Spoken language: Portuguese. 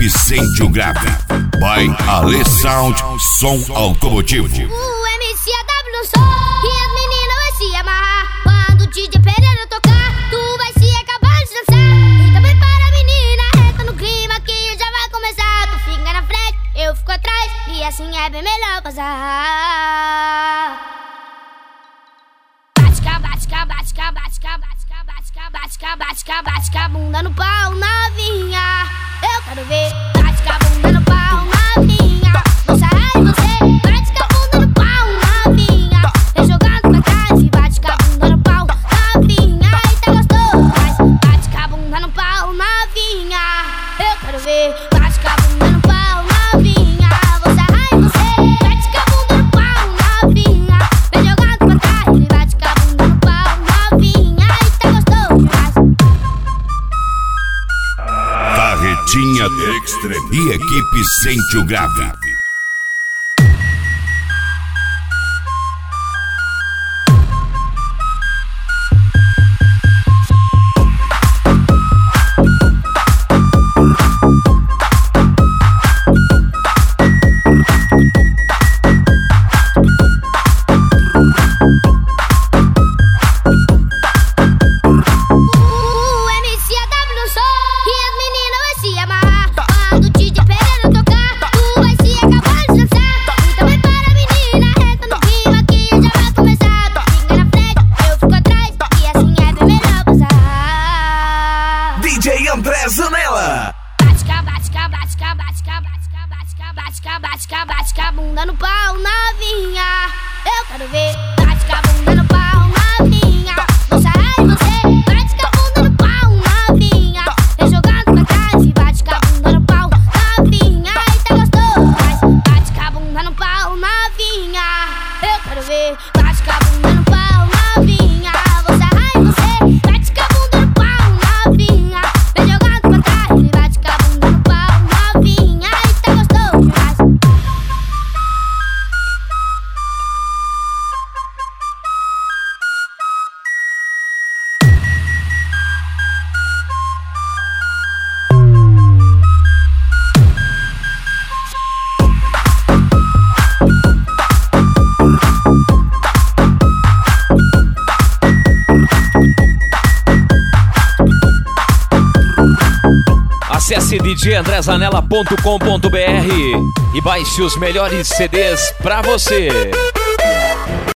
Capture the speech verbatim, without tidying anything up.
equipe sente o grave. By Ale Sound, som automotivo. O M C A W lançou e as meninas vai se amarrar. Quando o D J Pereira tocar, tu vai se acabar de dançar. Então prepara, menina, entra no clima que já vai começar. Tu fica na frente, eu fico atrás, e assim é bem melhor passar. Bate-ca, bate-ca, bate-ca, bate-ca, bate-ca, bate-ca, bate-ca, bate-ca, bate-ca, bunda no pau, novinha. Eu quero ver. Bate-ca, bunda no pau, novinha. Vou sair você. Bate-ca, bunda no pau, novinha. Vem jogando pra trás e bate-ca, bunda no pau, novinha. E tá gostoso. Bate-ca, bunda no pau, novinha. Eu quero ver. Bate-ca, bunda no pau, novinha. Vou sair você. Bate-ca, bunda no pau, novinha. Vem jogando pra trás e bate-ca, bunda no pau, novinha. E tá gostoso. Carretinha Extreme e equipe sente o grave. Bate-ca, bate-ca, bunda no pau, novinha. Eu quero ver. Bate-ca, bunda no pau, novinha. Vou sair você. Bate-ca, bunda no pau, novinha. Vem jogando pra trás e bate-ca, bunda no pau, novinha. E tá gostoso. Bate-ca, bunda no pau, novinha. Eu quero ver. Bate-ca, bunda no pau, novinha. Vou sair você. Bate-ca, bunda no pau, novinha. Vem jogando pra trás e bate-ca, bunda no pau, novinha. E tá gostoso. Acesse d j andré zanella ponto com ponto b r e baixe os melhores C Ds pra você.